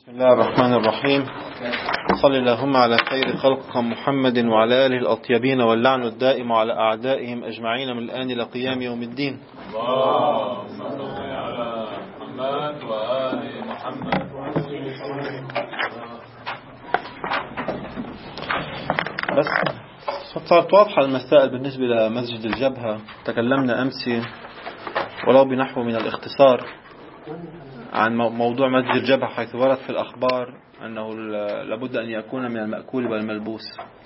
بسم الله الرحمن الرحيم. صل اللهم على خير خلقك محمد وعلى آله الأطيبين، واللعن الدائم على أعدائهم أجمعين من الآن إلى قيام يوم الدين. اللهم صل على محمد وآل محمد. بس صارت واضحة المسائل بالنسبة لمسجد الجبهة. تكلمنا أمس ولو بنحو من الاختصار عن موضوع مسجد الجبهة، حيث ورد في الأخبار أنه لابد أن يكون من المأكول والملبوس،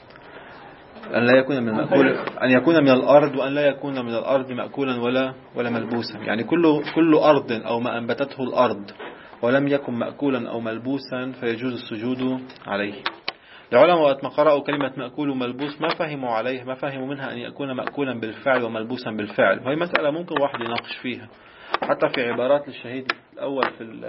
أن لا يكون من المأكول، أن يكون من الأرض، وأن لا يكون من الأرض مأكولا ولا ملبوسا. يعني كل أرض أو ما أنبتته الأرض ولم يكن مأكولا أو ملبوسا فيجوز السجود عليه. العلماء وقت ما قرأوا كلمة مأكول وملبوس ما فهموا عليه، ما فهموا منها أن يكون مأكولا بالفعل وملبوسا بالفعل، وهي مسألة ممكن واحد يناقش فيها. حتى في عبارات الشهيد الأول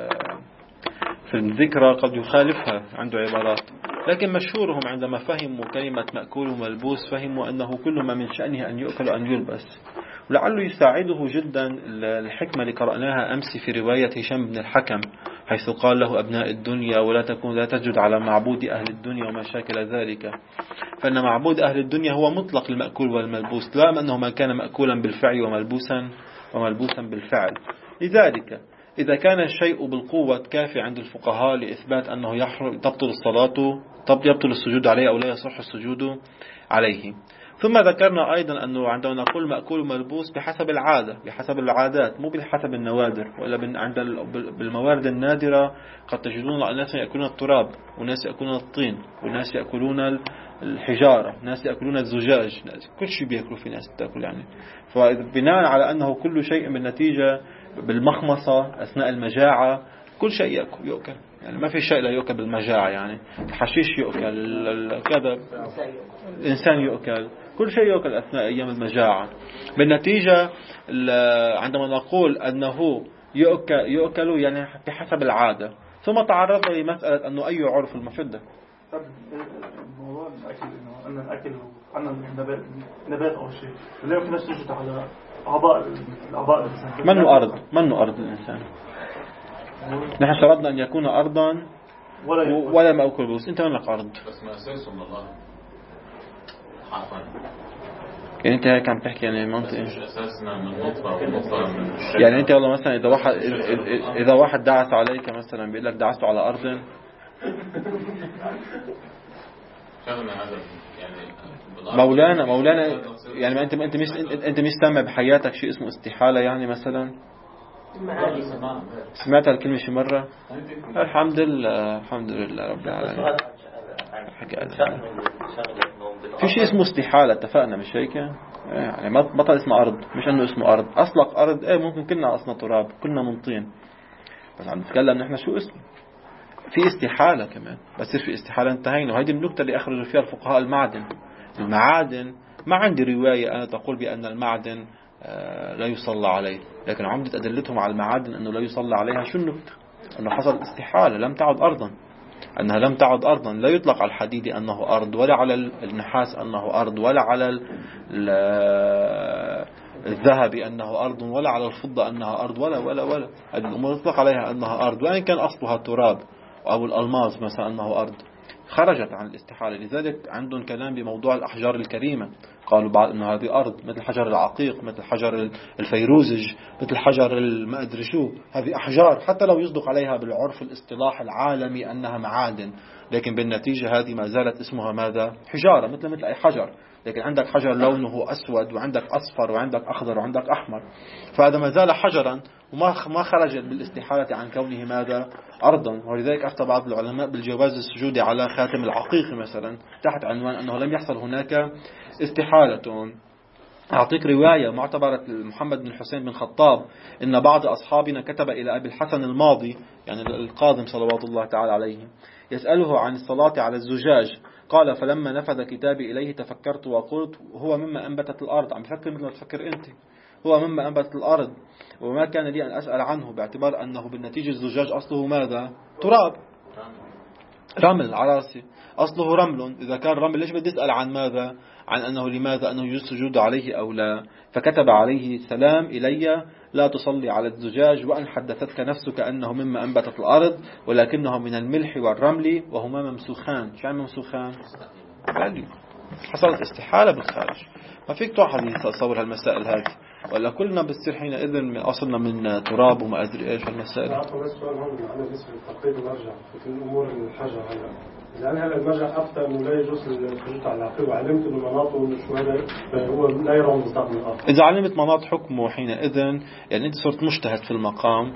في الذكرى قد يخالفها عنده عبارات، لكن مشهورهم عندما فهموا كلمة مأكول وملبوس فهموا أنه كل ما من شأنه أن يؤكل وأن يلبس. ولعله يساعده جدا الحكمة اللي قرأناها أمس في رواية هشام بن الحكم، حيث قال له أبناء الدنيا لا تسجد على معبود أهل الدنيا وما شاكل ذلك. فإن معبود أهل الدنيا هو مطلق المأكول والملبوس، لا أنه ما كان مأكولا بالفعل وملبوسا بالفعل. لذلك إذا كان الشيء بالقوة كافي عند الفقهاء لإثبات أنه تبطل الصلاة، يبطل السجود عليه أو لا يصح السجود عليه. ثم ذكرنا أيضا أنه عندما نقول مأكول وملبوس بحسب العادة، بحسب العادات، مو بحسب النوادر، ولا بالموارد النادرة قد تجدون الناس يأكلون التراب، وناس يأكلون الطين، وناس يأكلون الحجارة، ناس يأكلون الزجاج، كل شيء بيأكلوا، في ناس تأكل يعني. فبناء على أنه كل شيء بالنتيجة بالمخمصة أثناء المجاعة، كل شيء يؤكل، يعني ما في شيء لا يؤكل بالمجاعة. يعني الحشيش يؤكل، كذا الإنسان يؤكل، كل شيء يؤكل أثناء أيام المجاعة. بالنتيجة عندما نقول أنه يؤكل يعني بحسب العادة. ثم تعرض لمسألة أنه أي عرف المفدة. موضوع الأكل، أن الأكل عن نبات أو شيء لا يمكن السجود على الأعضاء منه أرض الإنسان. نحن شرطنا أن يكون أرضا ولا مأكل بوس. أنت منك أرض بس ما أساسه من الله حقا. يعني أنت هيك عم تحكي يعني منطقي، مش أساسنا من نطفة ونطفة من الشيء. يعني أنت والله مثلا إذا واحد دعس عليك مثلا بيقول لك دعسته على أرض، مولانا يعني انت مش سامع بحياتك شيء اسمه استحالة يعني مثلا؟ سمعت الكلمة شي مرة؟ الحمد لله رب العالمين. في شيء اسمه استحالة، اتفقنا مش هيك؟ يعني بطل اسمه أرض، مش انه اسمه أرض أصلك أرض. ممكن كلنا أصلا تراب، كلنا من طين، بس عم نتكلم نحن شو اسمه. في استحالة كمان، بس في استحالة انتهينا. وهذه النكتة اللي أخرجوا فيها الفقهاء المعادن. ما عندي رواية أنا تقول بأن المعدن لا يصلى عليه، لكن عمدة أدلتهم على المعادن أنه لا يصلى عليها. شو النكتة؟ أنه حصل استحالة، لم تعد أرضا، أنها لم تعد أرضا. لا يطلق على الحديد أنه أرض، ولا على النحاس أنه أرض، ولا على الذهب أنه أرض، ولا على الفضة أنها أرض، ولا هذه الأمور يطلق عليها أنها أرض، وإن كان أصلها تراب، أو الألماس مثلا أنه أرض. خرجت عن الاستحالة. لذلك عندهم كلام بموضوع الأحجار الكريمة، قالوا بعض أنه هذه أرض، مثل حجر العقيق، مثل حجر الفيروزج، مثل حجر ما أدري شو. هذه أحجار حتى لو يصدق عليها بالعرف الاصطلاح العالمي أنها معادن، لكن بالنتيجة هذه ما زالت اسمها ماذا؟ حجارة، مثل أي حجر. لكن عندك حجر لونه أسود، وعندك أصفر، وعندك أخضر، وعندك أحمر، فهذا ما زال حجرا، وما خرج بالاستحالة عن كونه ماذا؟ أرضا. ولذلك أفتى بعض العلماء بالجواز السجود على خاتم العقيق مثلا، تحت عنوان أنه لم يحصل هناك استحالة. أعطيك رواية معتبرة محمد بن حسين بن خطاب، إن بعض أصحابنا كتب إلى أبي الحسن الماضي، يعني القاضم صلوات الله تعالى عليه، يسأله عن الصلاة على الزجاج. قال: فلما نفذ كتابي إليه تفكرت وقلت: هو مما أنبتت الأرض. عم بفكر مثل ما تفكر أنت، هو مما أنبتت الأرض، وما كان لي أن أسأل عنه، باعتبار أنه بالنتيجة الزجاج أصله ماذا؟ تراب. رمل عراسي أصله رمل. إذا كان رمل ليش بدي أسأل عن ماذا؟ عن أنه لماذا أنه يجوز السجود عليه أو لا. فكتب عليه سلام إلي لا تصلي على الزجاج، وأن حدثتك نفسك أنه مما أنبتت الأرض ولكنه من الملح والرمل وهما ممسوخان. شو يعني ممسوخان؟ حصلت استحالة بالخارج. ما فيك تروح تصور هالمسائل هذه، ولا كلنا بتصير حينئذ أصلنا من تراب وما أدري إيش هالمسائل. بس سؤال هون أنا بالنسبة للتقليد المرجع في الأمور الحجر هلا، لأن هلا المرجع أفتى إنه لا يجوز السجود على العقل، وعلمت إنه مناطه شو هذا هو لا يرى مصداق من الأرض. إذا علمت مناط حكمه حينئذ يعني أنت صرت مجتهد في المقام،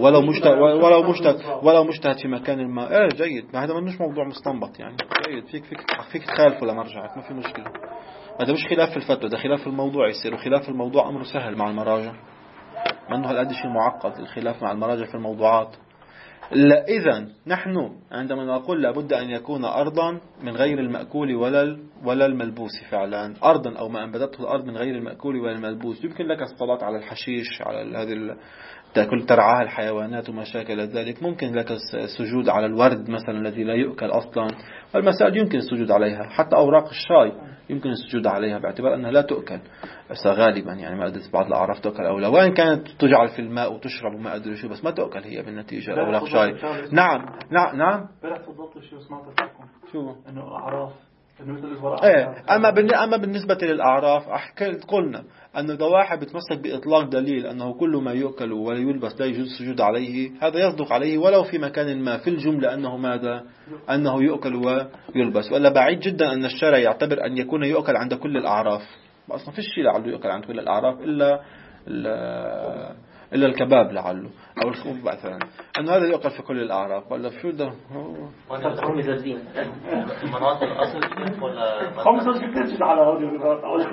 ولو مجتهد في مكان ما. إيه جيد، هذا مش موضوع مستنبط يعني. جيد، فيك تخالفه لمرجعك، ما في مشكلة. هذا مش خلاف في الفتوى، ده خلاف في الموضوع يصير. وخلاف في الموضوع أمره سهل مع المراجع، ما أنه هالقد شيء معقد الخلاف مع المراجع في الموضوعات. لا، إذن نحن عندما نقول لابد أن يكون أرضا من غير المأكول ولا الملبوس، فعلا أرضا أو ما أنبتته الأرض من غير المأكول ولا الملبوس. يمكن لك الصلاة على الحشيش، على هذه تأكل ترعاها الحيوانات وما شاكل ذلك. ممكن لك السجود على الورد مثلا الذي لا يؤكل أصلا. والمسائل يمكن السجود عليها، حتى أوراق الشاي يمكن السجود عليها باعتبار أنها لا تؤكل. بس غالبا يعني ما أدري بعض الأعراف تؤكل أو لا، وإن كانت تجعل في الماء وتشرب وما أدري شو، بس ما تؤكل هي بالنتيجة أوراق شاي. نعم. بلح تفضلت الشيء وسمعت لكم شو إنه أعراف أما بالنسبة للأعراف قلنا أنه إذا واحد بتمسك بإطلاق دليل أنه كل ما يؤكل ولا يلبس لا يجوز السجود عليه، هذا يصدق عليه ولو في مكان ما في الجملة أنه ماذا؟ أنه يؤكل ويلبس. ولا بعيد جدا أن الشرع يعتبر أن يكون يؤكل عند كل الأعراف. أصلا في الشيء لعله يؤكل عند كل الأعراف إلا الكباب لعله أو الخبز مثلا، أنه هذا يؤكل في كل الأعراف. ولا شو ده؟ مناطق الأصل ولا خمسة تنشد على هذه.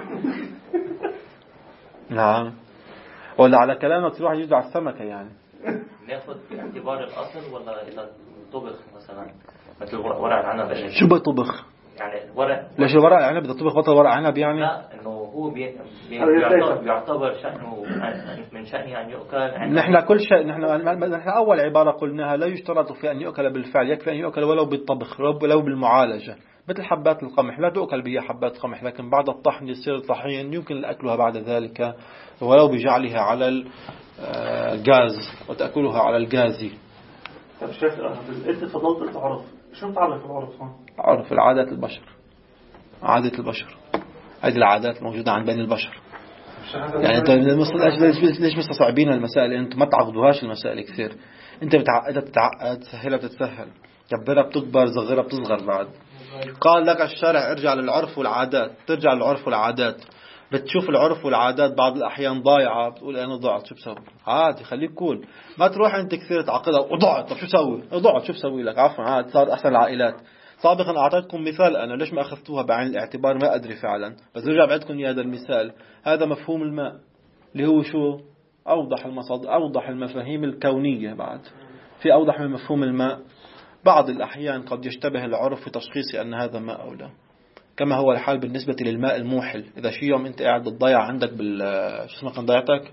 نعم. ولا على كلامك تروح يجد على السمكة يعني. ناخذ في اعتبار الأصل ولا إذا طبخ مثلا مثل ورق العنب؟ شو بطبخ؟ يعني ورق. ليش ورق العنب بدها تطبخ بطل ورق عنب يعني؟ لا، إنه هو بيعتبر شأنه من شأنه أن يؤكل. نحن كل شيء نحن أول عبارة قلناها لا يشترط في أن يؤكل بالفعل، يكفي أن يؤكل ولو بالطبخ ولو بالمعالجة. مثل حبات القمح لا تؤكل بها حبات القمح، لكن بعد الطحن يصير طحين يمكن أكلها بعد ذلك ولو بجعلها على الغاز وتأكلها على الغازي. طب شيخ أنت تفضلت العرف، شو بتعرف العرف هون؟ عرف العادات البشر، عادة البشر، هذه العادات الموجودة عند بين البشر. يعني أنت ليش مستصعبين المسائل؟ أنت ما تعقدوهاش المسائل كثير. أنت بتتعقد، سهلها بتتسهل، كبرها بتكبر، صغرها بتصغر. بعد قال لك الشرع ارجع للعرف والعادات، ترجع للعرف والعادات. بتشوف العرف والعادات بعض الأحيان ضايعة، بتقول أنا ضعت شو بسوي؟ عادي خليك كول، ما تروح أنت كثير تعقدها وضعت. طب شو سوي؟ ضعت شو بسوي لك؟ عفوا عاد صار أحسن العائلات. سابقا أعطيتكم مثال أنا، ليش ما أخذتوها بعين الاعتبار ما أدري فعلا، بس رجع بعدكم هذا المثال. هذا مفهوم الماء اللي هو شو؟ أوضح المفاهيم الكونية. بعد في أوضح من مفهوم الماء. بعض الأحيان قد يشتبه العرف في تشخيص أن هذا ماء أو لا، كما هو الحال بالنسبة للماء الموحل. إذا شي يوم أنت قاعد بتضيع عندك شو اسمه كان ضيعتك؟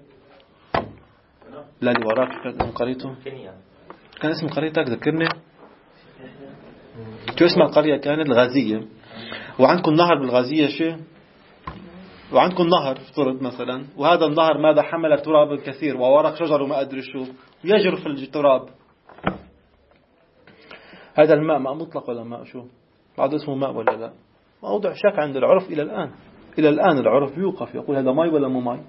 لا اللي وراك كان اسم قريته؟ كان اسم قريتك ذكرني؟ شو اسم القرية؟ كانت الغازية. وعندكم نهر بالغازية شيء، وعندكم نهر افترض مثلا، وهذا النهر ماذا حمل تراب كثير وورق شجر وما أدري شو يجر في التراب. هذا الماء ماء مطلق ولا ماء شو؟ بعد اسمه ماء ولا لا؟ موضوع شك عند العرف إلى الآن. إلى الآن العرف يوقف يقول هذا ماء ولا مو ماء.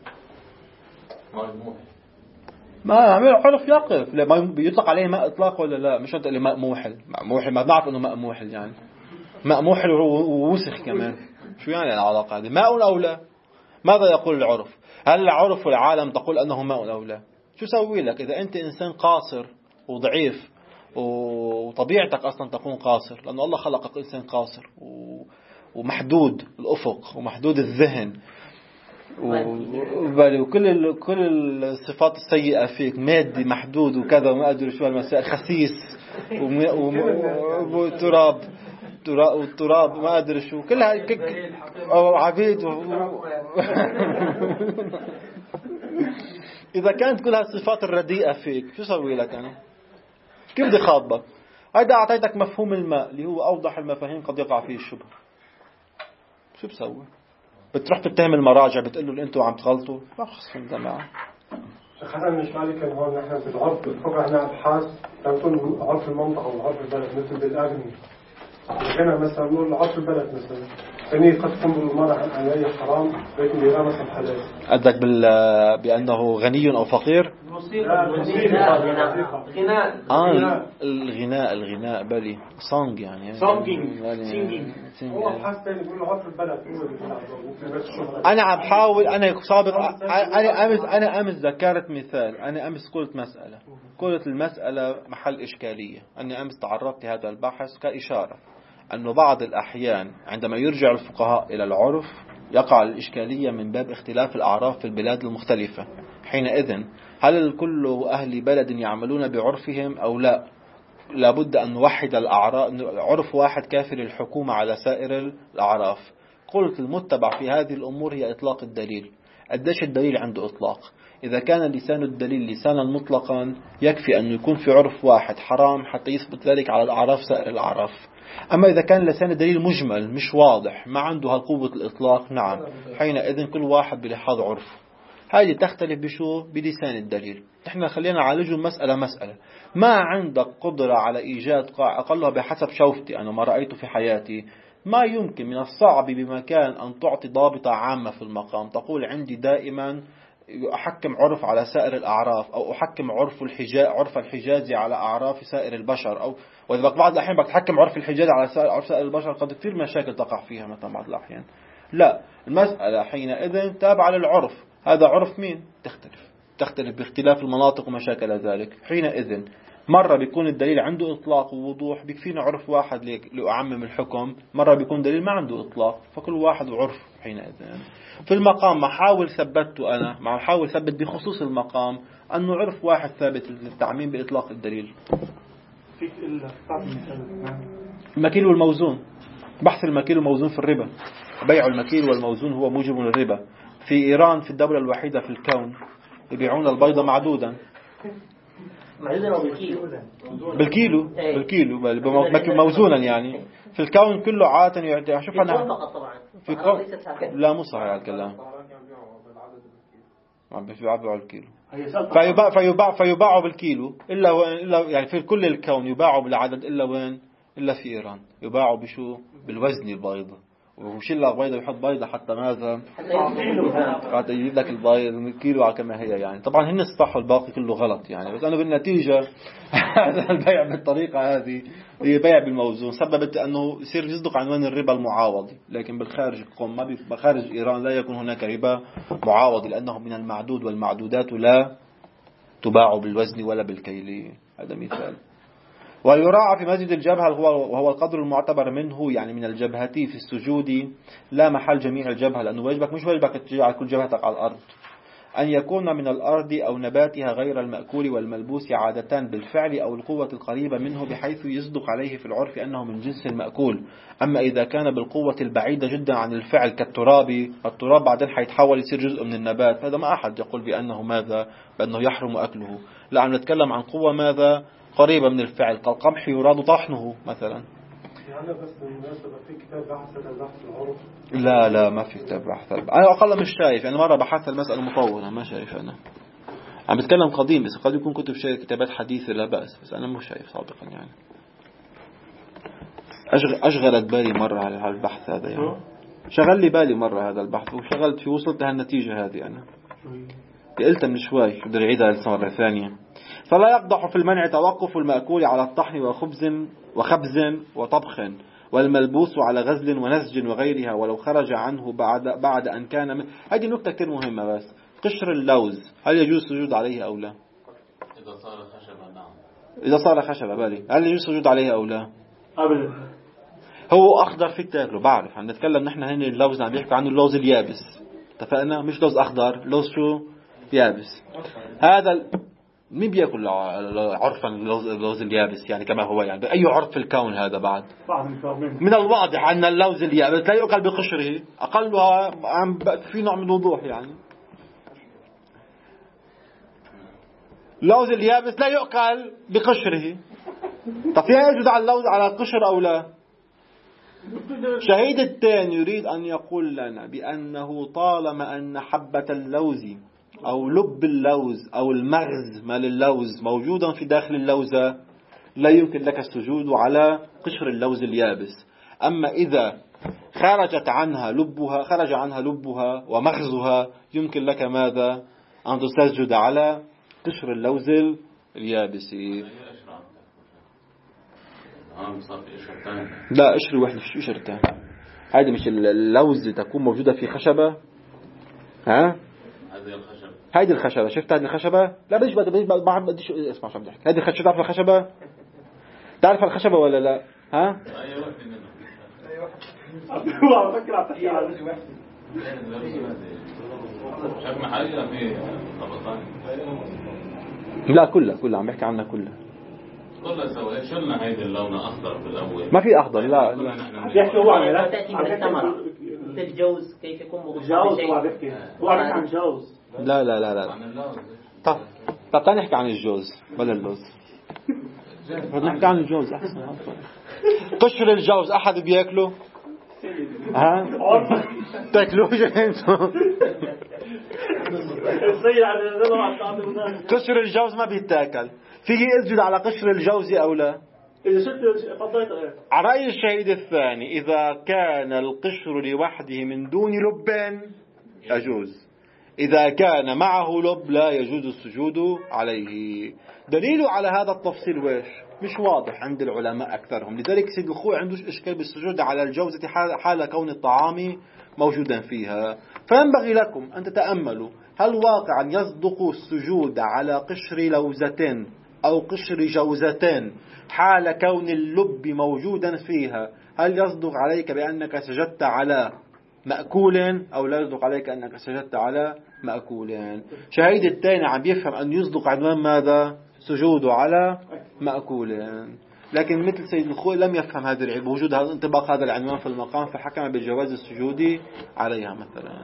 ما عمل العرف يقف ما بيطلق عليه ماء إطلاق ولا لا. مش أنت اللي ماء موحل. ماء موحل ما بنعرف إنه ماء موحل يعني ماء موحل ووسخ كمان. شو يعني العلاقة هذه؟ ماء أو لا؟ ماذا يقول العرف؟ هل العرف والعالم تقول أنه ماء أو لا؟ شو سوي لك إذا أنت إنسان قاصر وضعيف وطبيعتك أصلا تكون قاصر، لأن الله خلقك إنسان قاصر ومحدود الأفق ومحدود الذهن وكل الصفات السيئة فيك، مادي محدود وكذا وما أدري شو المسائل، خسيس وتراب والتراب ما أدري شو كلها أو عبيد إذا كانت كل هالصفات الرديئة فيك شو سوي لك أنا؟ كيف بدي خاطبك؟ هذا أعطيتك مفهوم الماء اللي هو أوضح المفاهيم قد يقع فيه الشبه، شو بسوي؟ بتروح تتهم المراجع بتقول له أنتوا عم تغلطوا؟ ما خص من جماعة. حسن مش مالي كان هون نحن بالعرف بالفقه احنا أبحاث تكون عرف المنطقة وعرف البلد مثل بالأغنية. هنا مثلا نقول عرف البلد مثلا ثاني قد تكون بالمرأة عليه حرام لكن بيرى مثلا حلال. قدك بأنه غني أو فقير؟ الغناء بالي سونج يعني هو أبحاث ثاني بيقولوا عرف البلد أنا عم بحاول أنا سابق أنا أمس ذكرت مثال. أنا أمس قلت المسألة محل إشكالية. أنا أمس تعرضت لهذا البحث كإشارة أنه بعض الأحيان عندما يرجع الفقهاء إلى العرف يقع الإشكالية من باب اختلاف الأعراف في البلاد المختلفة. حينئذ هل كل أهل بلد يعملون بعرفهم أو لا؟ لابد أن نوحد الأعراف، عرف واحد كافي للحكومة على سائر الأعراف. قلت المتبع في هذه الأمور هي إطلاق الدليل. قديش الدليل عنده إطلاق؟ إذا كان لسان الدليل لسانا مطلقا يكفي أن يكون في عرف واحد حرام حتى يثبت ذلك على الأعراف سائر الأعراف. أما إذا كان لسان الدليل مجمل مش واضح ما عنده هالقوة الإطلاق، نعم حينئذ كل واحد بلحاظ عرفه. هذه تختلف بشو؟ بلسان الدليل. نحن خلينا نعالجه مسألة. ما عندك قدرة على إيجاد قاع أقلها بحسب شوفتي أنا ما رأيته في حياتي. ما يمكن من الصعب بمكان أن تعطي ضابطة عامة في المقام تقول عندي دائما أحكم عرف على سائر الأعراف أو أحكم عرف الحجازي على أعراف سائر البشر وإذا بعض الأحيان بتحكم عرف الحجازي على عرف سائر البشر قد كثير مشاكل تقع فيها مثلا بعض الأحيان. لا، المسألة حينئذ تابعة للعرف. هذا عرف مين؟ تختلف باختلاف المناطق ومشاكل ذلك. حينئذ مرة بيكون الدليل عنده إطلاق ووضوح بيكفينا عرف واحد لأعمم الحكم، مرة بيكون دليل ما عنده إطلاق فكل واحد وعرف. حينئذ في المقام ما حاول ثبت بخصوص المقام أنه عرف واحد ثابت للتعميم بإطلاق الدليل. المكيل والموزون، بحث المكيل والموزون في الربا. بيع المكيل والموزون هو موجب للربا. في إيران في الدولة الوحيدة في الكون يبيعون البيضة معدودا بالكيلو موزونا يعني في الكون كله عادة. شوف أنا في كون لا مو صحيح الكلام. بيبيعوا الكيلو فيباع بالكيلو إلا يعني في كل الكون يباعوا بالعدد إلا وين؟ إلا في إيران يباعوا بشو؟ بالوزن البيضة. وشيل لك بيضة يحط بيضة حتى ماذا؟ حتى يجيب لك البيض كيلو على كما هي يعني. طبعا هن الصح والباقي كله غلط يعني. بس أنا بالنتيجة هذا البيع بالطريقة هذه هي بيع بالموزون سببت أنه يصير يصدق عنوان الربا المعاوضي. لكن بالخارج بخارج إيران لا يكون هناك ربا معاوضي لأنه من المعدود والمعدودات لا تباع بالوزن ولا بالكيل. هذا مثال. ويراعى في مسجد الجبهة وهو القدر المعتبر منه يعني من الجبهة في السجود لا محل جميع الجبهة لأنه مش واجبك تجعل كل جبهتك على الأرض. أن يكون من الأرض أو نباتها غير المأكول والملبوس عادة بالفعل أو القوة القريبة منه بحيث يصدق عليه في العرف أنه من جنس المأكول. أما إذا كان بالقوة البعيدة جدا عن الفعل كالتراب، التراب بعدين حيتحول يصير جزء من النبات، هذا ما أحد يقول بأنه ماذا؟ بأنه يحرم أكله. لا، عم نتكلم عن قوة ماذا؟ قريبة من الفعل كالقمح يراد طحنه مثلا. يعني بس بالمناسبة في كتاب بحث العرف؟ لا ما في كتاب بحث. أنا أقل مش شايف يعني. مرة بحثت المسألة مطولة ما شايف. أنا عم بتكلم قديم بس قد يكون كتب كتابات حديثة لا بأس بس أنا مش شايف سابقا يعني. أشغلت بالي مرة على البحث هذا يعني. شغل لي بالي مرة هذا البحث وشغلت فيه وصلت لهالنتيجة هذه. أنا قلت من شوي بدي أعيدها مرة ثانية. فلا يقدح في المنع توقف المأكول على الطحن وخبز وطبخ والملبوس على غزل ونسج وغيرها ولو خرج عنه بعد أن كان هذه نكتة كثير مهمة. بس قشر اللوز هل يجوز السجود عليه أو لا؟ إذا صار خشبة نعم. إذا صار خشبة بالي هل يجوز السجود عليه أو لا؟ أبدا. هو أخضر في تاكله بعرف. عم نتكلم نحن هنا اللوز عم بيحكي عنه اللوز اليابس. اتفقنا؟ مش لوز أخضر، لوز شو؟ يابس. هذا مين بيأكل عرفا اللوز اليابس يعني كما هو يعني بأي عرف في الكون هذا بعد؟ من الواضح أن اللوز اليابس لا يؤكل بقشره أقلها في نوع من الوضوح يعني. اللوز اليابس لا يؤكل بقشره طب فيها يسجد على اللوز على القشر أو لا؟ شهيد الثاني يريد أن يقول لنا بأنه طالما أن حبة اللوز أو لب اللوز أو المغز مال اللوز موجودا في داخل اللوزة لا يمكن لك السجود على قشر اللوز اليابس. أما إذا خرج عنها لبها ومغزها يمكن لك ماذا؟ أن تسجد على قشر اللوز اليابس. لا قشر واحد مش قشر تاني. هذه مش اللوز تكون موجودة في خشبة. ها هذه الخشبة شفت هذه الخشبة؟ لا بديش اسمع شو بدي احكي. هذه الخشبة تعرف الخشبة؟ تعرف الخشبة ولا لا؟ ها؟ لا كلها عم بحكي عنها كلها. شلنا هيدي اللون أخضر بالأول. ما في أخضر لا. يحكي هو عن تأتي من الثمرة مثل الجوز كيف يكون مغطى جوز. بشيء. هو عم عن جوز. لا. طب تعال نحكي عن الجوز ولا اللوز. نحكي عن الجوز أحسن. قشر الجوز أحد بيأكله؟ ها؟ تأكلوش أنتوا؟ قشر الجوز ما بيتاكل. فيه اسجد على قشر الجوز أو لا؟ إذا شفت فضيت غير. على رأي الشهيد الثاني إذا كان القشر لوحده من دون لب يجوز. إذا كان معه لب لا يجوز السجود عليه. دليل على هذا التفصيل ويش؟ مش واضح عند العلماء أكثرهم. لذلك سيد الخوي عنده إشكال بالسجود على الجوزة حال كون الطعام موجودا فيها. فينبغي لكم أن تتأملوا هل واقعا يصدق السجود على قشر لوزة أو قشر جوزة حال كون اللب موجودا فيها؟ هل يصدق عليك بأنك سجدت على مأكول أو لا يصدق عليك أنك سجدت على مأكول؟ شهيد الثاني عم يفهم أن يصدق عنوان ماذا؟ سجود على مأكول. لكن مثل سيد الخوي لم يفهم هذا العلم وجود هذا انطباق هذا العنوان في المقام فحكم بجواز السجود عليها مثلا.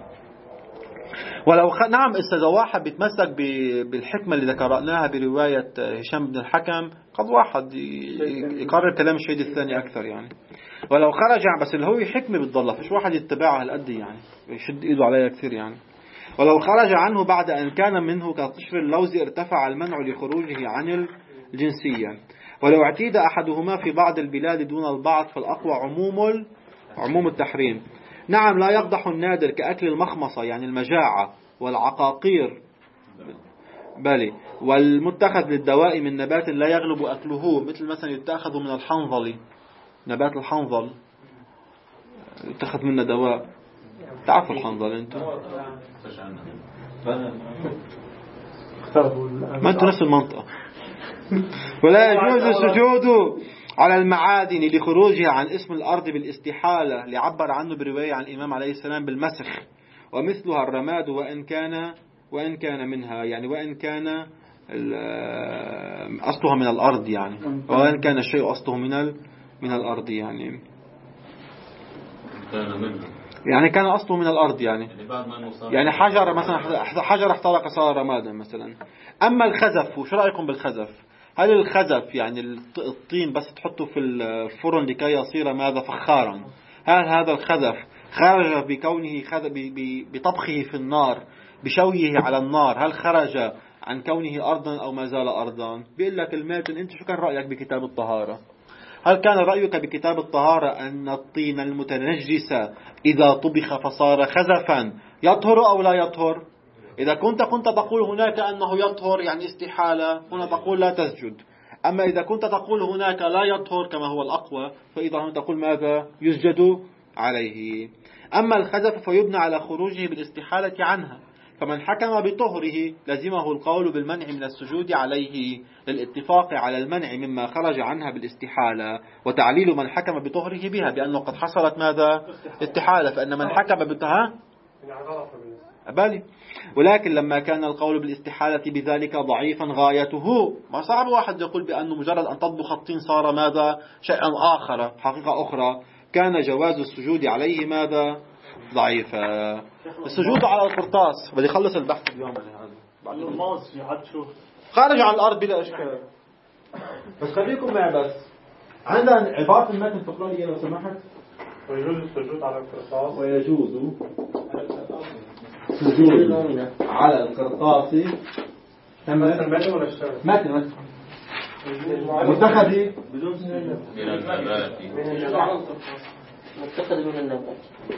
ولو نعم إذا واحد بيتمسك بالحكمة اللي ذكرناها برواية هشام بن الحكم قد واحد يقرر كلام الشهيد الثاني أكثر يعني. ولو خرج بس اللي هو حكمة بتضل فيش واحد يتبعها هالقد يعني يشد إيده عليها كثير يعني. ولو خرج عنه بعد أن كان منه كقشر اللوز ارتفع المنع لخروجه عن الجنسية. ولو اعتيد أحدهما في بعض البلاد دون البعض فالأقوى عموم التحريم. نعم لا يقدح النادر كأكل المخمصة يعني المجاعة والعقاقير بلي والمتخذ للدواء من نبات لا يغلب أكله مثل مثلا يتأخذ من الحنظل. نبات الحنظل يتأخذ منه دواء. تعرفوا الحنظل انتم؟ ما انتم نفس المنطقة. ولا يجوز السجود على المعادن لخروجها عن اسم الأرض بالاستحالة لعبر عنه برواية عن الإمام عليه السلام بالمسخ. ومثلها الرماد وإن كان منها يعني وإن كان أصلها من الأرض يعني وإن كان الشيء أصله من الأرض يعني كان أصله من الأرض يعني حجر مثلا حجر احترق صار رمادا مثلا. أما الخزف وشو رأيكم بالخزف؟ هل الخزف يعني الطين بس تحطه في الفرن لكي يصير ماذا فخارا؟ هل هذا الخزف خرج بكونه بطبخه في النار بشويه على النار هل خرج عن كونه أرضا أو ما زال أرضا؟ بيقول لك الماتن أنت شو كان رأيك بكتاب الطهارة؟ هل كان رأيك بكتاب الطهارة أن الطين المتنجس إذا طبخ فصار خزفا يطهر أو لا يطهر؟ إذا كنت تقول هناك أنه يطهر يعني استحالة هنا تقول لا تسجد. أما إذا كنت تقول هناك لا يطهر كما هو الأقوى فإذا هنا تقول ماذا؟ يسجد عليه. أما الخزف فيبنى على خروجه بالاستحالة عنها فمن حكم بطهره لزمه القول بالمنع من السجود عليه للاتفاق على المنع مما خرج عنها بالاستحالة وتعليل من حكم بطهره بها بأنه قد حصلت ماذا؟ استحالة. فإن من حكم بطهره أبالي. ولكن لما كان القول بالاستحالة بذلك ضعيفا غايته ما صعب واحد يقول بأنه مجرد أن تطبخ الطين صار ماذا؟ شيئا آخر حقيقة أخرى كان جواز السجود عليه ماذا؟ ضعيفة. السجود على القرطاس بدي يخلص البحث اليوم هذا خارج عن الأرض بلا إشكال بس خليكم معي بس. عندنا عبارة المتن تقرأ لي لو سمحت. ويجوز السجود على القرطاس. ويجوز السجود على القرطاس. المتن ولا الشرط؟ متن متخذ بدون من النبات. متخذ من النبات.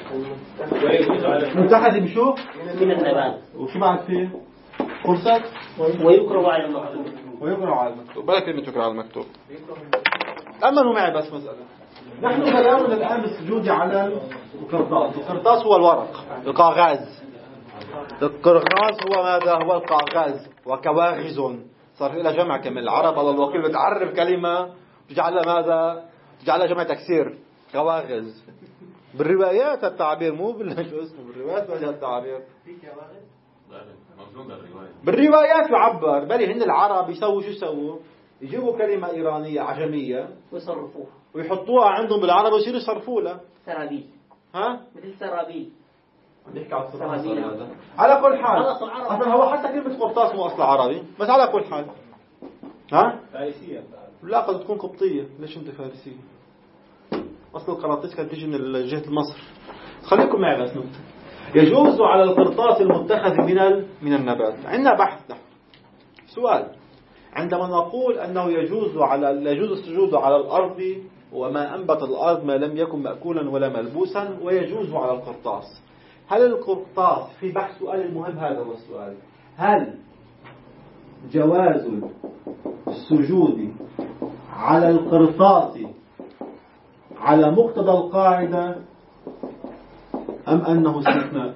متخذ بشو؟ من النبات. وشو بعد فيه؟ فرصة ويكره على المكتوب. ويقرأ على المكتوب. بلا كلمة يقرأ على المكتوب. أمنوا معي بس مسألة. نحن كلامنا الآن بالسجود على القرطاس. القرطاس هو الورق، القاغاز. القرطاس هو ماذا؟ هو القاغاز وكواغز. صار إلى جمع كمان. العرب على الوكيل بتعرف كلمة تجعلها ماذا؟ تجعلها جمع تكسير. كواغز. بالروايات التعبير مو شو اسمه بالروايات وجه التعبير. بالروايات يعبر. بل هن العرب يسووا شو يسووا؟ يجيبوا كلمة إيرانية عجمية ويصرفوها ويحطوها عندهم بالعربي ويصيروا يصرفوا لها. سرابيل. ها؟ مثل سرابيل. نحكي على السرابيل هذا. على كل حال أصلا هو حتى كلمة قرطاس مو أصل عربي بس على كل حال. ها؟ فارسية. لا قد تكون قبطية. ليش أنت فارسية؟ أصل القراطيس كانت تيجي من جهة مصر. خليكم معي بس نقطة. يجوز على القرطاس المتخذ من النبات. عندنا بحث نحن. سؤال. عندما نقول أنه يجوز السجود على الأرض وما أنبت الأرض ما لم يكن مأكولا ولا ملبوسا ويجوز على القرطاس. هل القرطاس في بحث سؤال المهم هذا هو السؤال. هل جواز السجود على القرطاس على مقتضى القاعدة أم أنه استثناء؟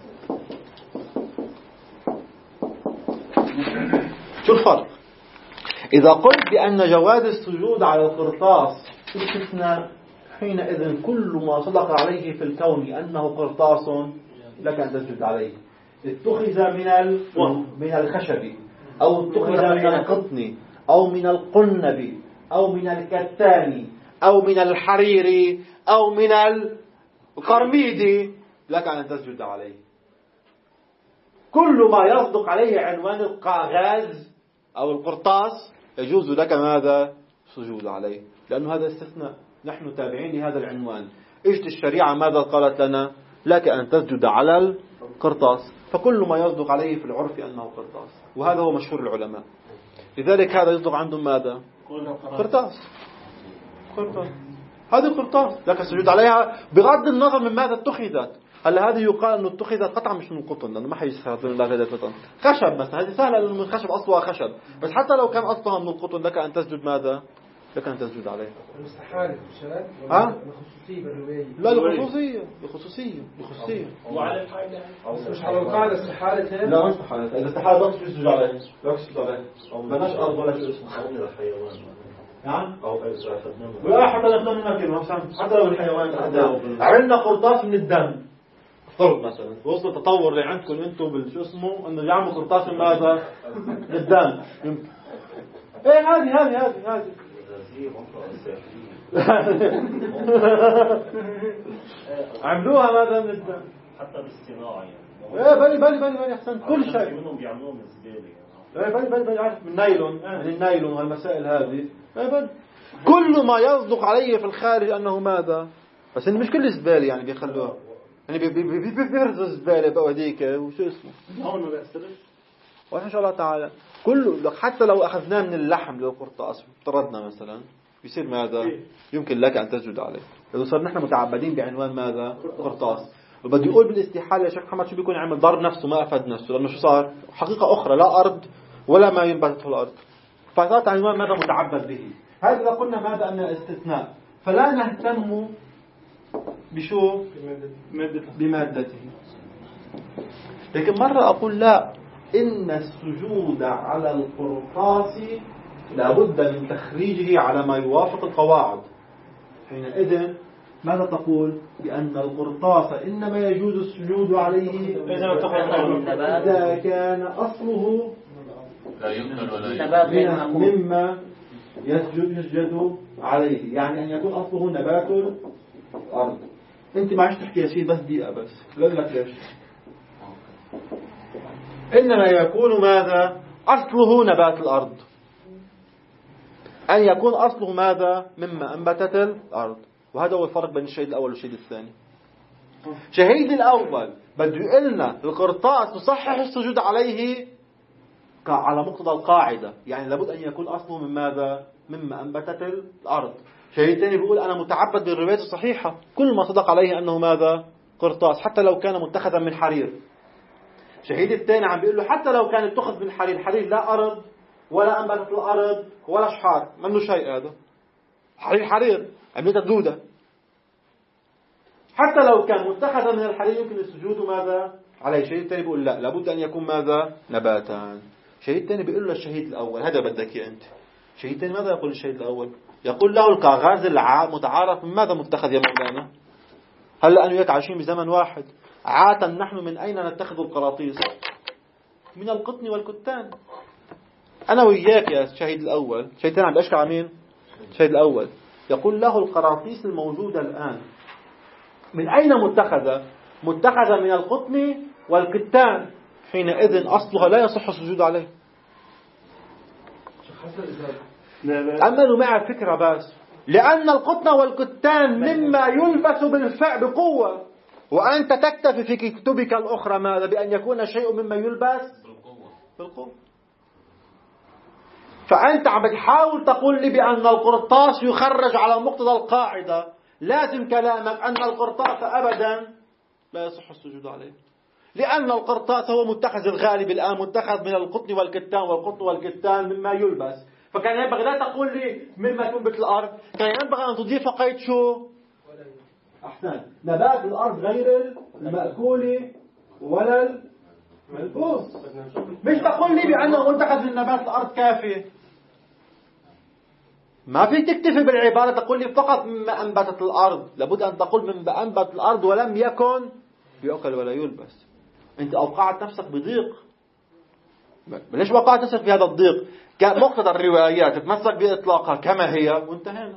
شو الفرق؟ إذا قلت بأن جواز السجود على القرطاس استثناء حينئذ كل ما صدق عليه في الكون أنه قرطاس لك أن تسجد عليه. اتخذ من الخشب أو اتخذ من القطن أو من القنب أو من الكتان أو من الحرير أو من القرميد لك أن تسجد عليه. كل ما يصدق عليه عنوان القاغاز أو القرطاس يجوز لك ماذا؟ سجود عليه. لأنه هذا استثناء. نحن تابعين لهذا العنوان. إجت الشريعة ماذا قالت لنا؟ لك أن تسجد على القرطاس. فكل ما يصدق عليه في العرف أنه قرطاس. وهذا هو مشهور العلماء. لذلك هذا يصدق عندهم ماذا؟ قرطاس. هذه قرطاس لك السجود عليها بغض النظر من ماذا اتخذت. هلا هذه يقال انه اتخذت قطعه مش من قطن لانه ما حيستخدم لها غير القطن. خشب مثلا هذه سهله لانه من خشب اصلها خشب. بس حتى لو كان اصلها من القطن لك ان تسجد ماذا؟ لك ان تسجد عليها. مستحاله شباب الخصوصيه بالروايه. لا الخصوصيه. وعلى الحاله مش على القاعده استحاله. لا مش استحاله. اذا استحاله لا تسجد عليها. لا تسجد عليها. بلاش ارض ولا شيء اسمه الحيوان. نعم أو لا حتى نخدم منها كلمة حتى لو الحيوان عملنا قرطاس من الدم فرض مثلا وصل التطور اللي عندكم انتم بالشو اسمه انه يعملوا قرطاس من ماذا؟ من الدم يمكن. ايه هذه عملوها ماذا من الدم حتى بالصناعة يعني. ايه بلي احسن كل شيء منهم بيعملوها من الزبالة. ايه بلي عارف من النايلون وهالمسائل هذه. كل ما يصدق عليه في الخارج أنه ماذا؟ بس إن مش كل زبالة يعني بيخلوها يعني بيفرزوا الزبالة بقى هديك وشو اسمه هون ما بيأثرش. وإن شاء الله تعالى كله حتى لو أخذناه من اللحم للقرطاس افترضنا مثلا بيصير ماذا؟ يمكن لك أن تسجد عليه. لو صار نحن متعبدين بعنوان ماذا؟ قرطاس. وبدي يقول بالاستحالة يا شيخ محمد شو بيكون عمل ضرب نفسه ما أفاد نفسه لأنه شو صار؟ حقيقة أخرى لا أرض ولا ما ينبت في الأرض. فصارت عنوان ماذا متعبد به. هذا إذا قلنا ماذا أن استثناء فلا نهتم بشو بمادته. لكن مرة أقول لا إن السجود على القرطاس لابد من تخريجه على ما يوافق القواعد. حينئذ ماذا تقول؟ بأن القرطاس إنما يجوز السجود عليه إذا كان أصله لا يؤكل ولا يؤكل مما يسجد عليه. يعني أن يكون أصله نبات الأرض. أنت ما عادش تحكي يا سيدي بس دقيقة بس قال لك ليش. إنما يكون ماذا؟ أصله نبات الأرض. أن يكون أصله ماذا؟ مما أنبتت الأرض. وهذا هو الفرق بين الشهيد الأول والشهيد الثاني. شهيد الأول بده يقلنا القرطاس تصحح السجود عليه على مقتضى القاعدة، يعني لابد أن يكون أصله من ماذا؟ مما أنبتت الأرض. شهيد الثاني بيقول أنا متعبد بالروايات الصحيحة، كل ما صدق عليه أنه ماذا؟ قرطاس، حتى لو كان متخذا من حرير. شهيد الثاني عم بيقول له حتى لو كان اتخذ من حرير، حرير لا أرض ولا أنبتت الأرض ولا شحار، منه شيء هذا. حرير عملتها دودة. حتى لو كان متخذا من الحرير يمكن السجود ماذا؟ عليه. شهيد الثاني بيقول لا، لابد أن يكون ماذا؟ نباتا. شهيد الثاني بيقول له الشهيد الأول هذا بدك يا أنت. شهيد الثاني ماذا يقول الشهيد الأول؟ يقول له الكاغاز المتعارف من ماذا متخذ يا مولانا؟ هلا أنا وياك عايشين بزمن واحد. عادة نحن من أين نتخذ القراطيس؟ من القطن والكتان. أنا وياك يا شهيد الأول. شهيد الثاني عم بيشكي على مين؟ شهيد الأول. يقول له القراطيس الموجودة الآن من أين متخذة؟ متخذة من القطن والكتان، حينئذ أصلها لا يصح السجود عليه. أملوا معي فكرة بس، لأن القطن والكتان مما يلبس بالفعل بقوة، وأنت تكتفي في كتبك الأخرى ماذا؟ بأن يكون شيء مما يلبس بالقوة. فأنت عم بتحاول تقول لي بأن القرطاس يخرج على مقتضى القاعدة. لازم كلامك أن القرطاس أبدا لا يصح السجود عليه، لأن القرطاس هو متخذ الغالب الآن متخذ من القطن والكتان، والقطن والكتان مما يلبس. فكان ينبغي لا تقول لي مما تنبت الأرض، كان ينبغي أن تضيف قيد شو؟ أحسن، نبات الأرض غير المأكول ولا الملبوس. مش تقول لي بأنه متخذ من نبات الأرض كافي. ما في تكتفي بالعبارة تقول لي فقط مما أنبتت الأرض، لابد أن تقول مما أنبت الأرض ولم يكن يؤكل ولا يلبس. أنت أوقعت نفسك بضيق. ليش وقعت نفسك في هذا الضيق؟ مقتضى الروايات تتمسك بإطلاقها كما هي وانتهينا.